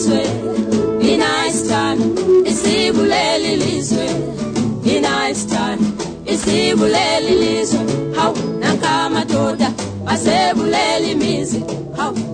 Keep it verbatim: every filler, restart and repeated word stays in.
lizwe inaisithando isibuleli lizwe inaisithando isibuleli lizwe hawu nanka amadoda asebuleli imizi hawu